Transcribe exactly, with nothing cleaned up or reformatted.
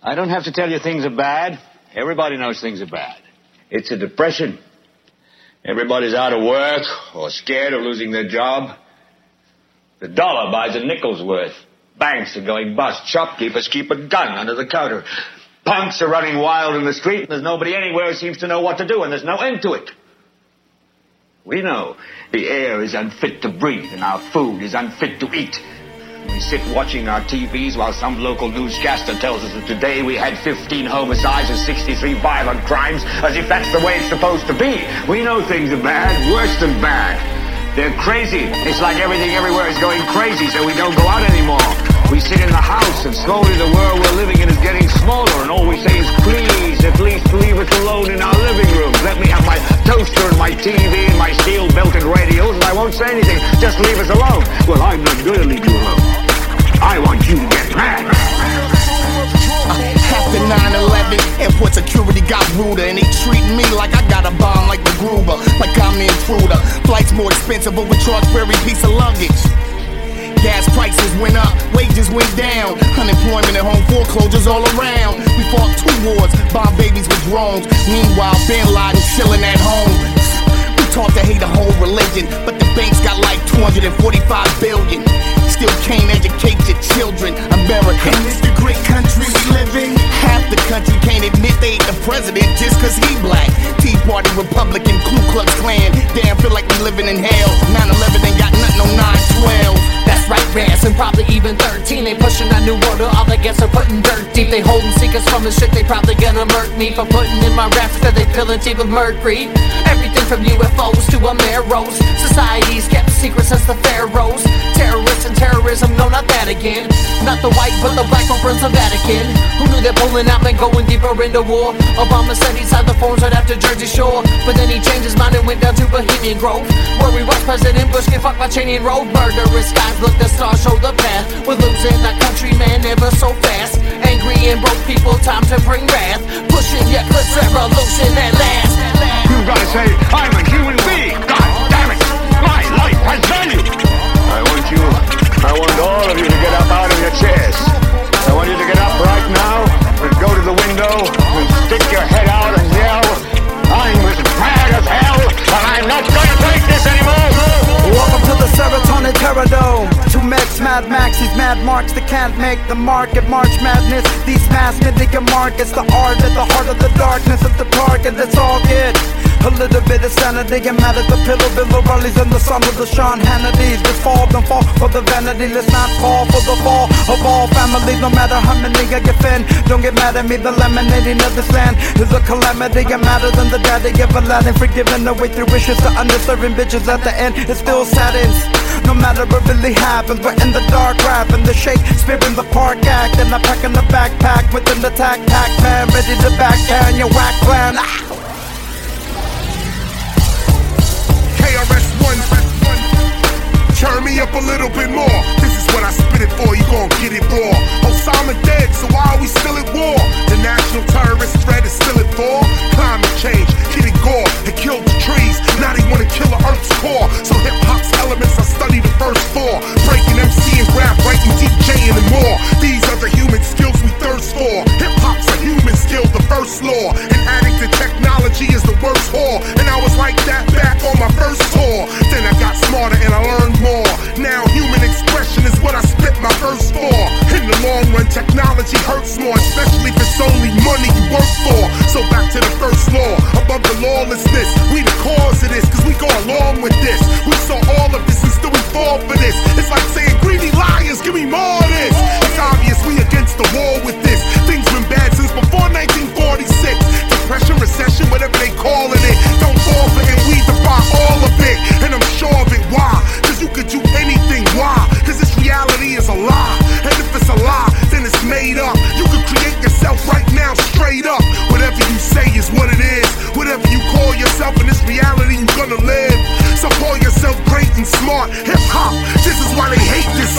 I don't have to tell you things are bad. Everybody knows things are bad. It's a depression. Everybody's out of work or scared of losing their job. The dollar buys a nickel's worth. Banks are going bust. Shopkeepers keep a gun under the counter. Punks are running wild in the street, and there's nobody anywhere who seems to know what to do, and there's no end to it. We know the air is unfit to breathe, and our food is unfit to eat. We sit watching our T Vs while some local newscaster tells us that today we had fifteen homicides and sixty-three violent crimes, as if that's the way it's supposed to be. We know things are bad, worse than bad. They're crazy. It's like everything everywhere is going crazy, so we don't go out anymore. We sit in the house, and slowly the world we're living in is getting smaller, and all we say is, please, at least leave us alone in our living rooms. Let me have my toaster and my T V and my steel-belted radios, and I won't say anything. Just leave us alone. Well, I'm not going to leave you alone. I want you to get mad. Uh, after nine eleven, airport security got ruder, and they treat me like I got a bomb like the Gruber, like I'm the intruder. Flights more expensive, but we charge for every piece of luggage. Gas prices went up, wages went down, unemployment at home, foreclosures all around. We fought two wars, bomb babies with drones. Meanwhile, Bin Laden chilling at home. We taught to hate a whole religion, but the banks got like two hundred forty-five billion. Still can't educate your children, America. And it's the great country we live in. Half the country can't admit they ain't the president just cause he black. Tea Party, Republican, Ku Klux Klan. Damn, feel like we living in hell. nine eleven ain't got nothing on nine twelve. That's right, Rance, and probably even thirteen. They pushing a new order, all they guess are putting dirt deep. They holding secrets from the shit, they probably gonna murk me for putting in my raps cause they feeling deep with mercury. Everything from U F Os to Ameros. Society's kept secrets since the pharaohs. Terrorists and terrorism, no, not that again. Not the white, but the black one runs the Vatican. Who knew that pulling out meant going deeper into war? Obama said he signed the forms right after Jersey Shore, but then he changed his mind and went down to Bohemian Grove, where we watched President Bush get fucked by Cheney and Road. Murderous skies, look, the stars show the path. We're losing our country, man, never so fast. Angry and broke people, time to bring wrath. Pushing your clips, revolution at last. You gotta say, I'm a human being. God damn it, my life has value. I want you, I want all of you to get up out of your chairs. I want you to get up right now and go to the window and stick your head out and yell, I'm as mad as hell, and I'm not gonna take this anymore. Welcome to the Serotonin Terradome. To mix Mad Maxes, Mad Marks that can't make the market. March Madness, these mass mythic markets. The art at the heart of the darkness of the target. That's all good. A little bit of sanity and mad at the pillow. Bill O'Reilly's and the son of the Sean Hannity's. Just fall, don't fall for the vanity. Let's not fall for the fall of all families. No matter how many I get in, don't get mad at me. The lemonade of this land is a calamity. I'm madder than the daddy of Aladdin. Forgiving the way through wishes to underserving bitches at the end. It still saddens. No matter what really happens, we're in the dark rapping the shake, spitting the park act, and I'm packing the backpack with an attack pack man, ready to back down your whack plan. Ah. K R S One, turn me up a little bit more. This is what I spit it for, you gon' get it raw. Osama dead, so why are we still at war? The national terrorist threat is still at war. Climate change, hit it gore, it killed the trees. Now they wanna kill the earth's core. So hip hop's elements, I study the first four. Breaking M C and rap, writing, DJing and more. These are the human skills we thirst for. Hip hop's a human skill, the first law. An addict to technology is the worst whore. And I was like that back on my first tour. Then I got smarter and I learned more. Now human expression is what I spit my verse for. In the long run, technology hurts more, especially if it's only money you work for. So back to the first law, above the lawlessness. We the cause of this, cause we go along with this. We saw all of this and still we fall for this. It's like saying greedy liars, give me more of this. It's obvious we against the wall with this. Things been bad since before nineteen forty-six. Depression, recession, whatever they calling it. Don't fall for it, we defy all of it. And I'm sure of it, why? Cause you could do anything, why? Cause this reality is a lie. And if it's a lie, then it's made up. You could create yourself right now, straight up. Whatever you say is what it is. Whatever you call yourself in this reality, you're gonna live. So call yourself great and smart. Hip hop, this is why they hate this